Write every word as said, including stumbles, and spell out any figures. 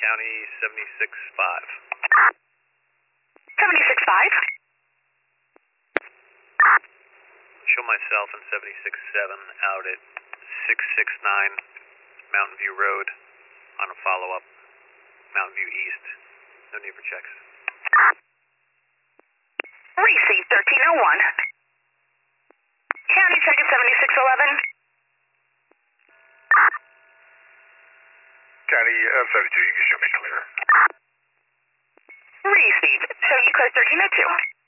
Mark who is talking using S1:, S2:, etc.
S1: County seventy-six five.
S2: seventy-six five.
S1: Show myself in seventy-six seven out at six six nine Mountain View Road on a follow-up, Mountain View East. No need for checks.
S2: Receive thirteen oh one. County check at seventy-six eleven.
S3: County uh, seventy-two, you can show me clear.
S2: Receive. Show you clear thirteen oh two.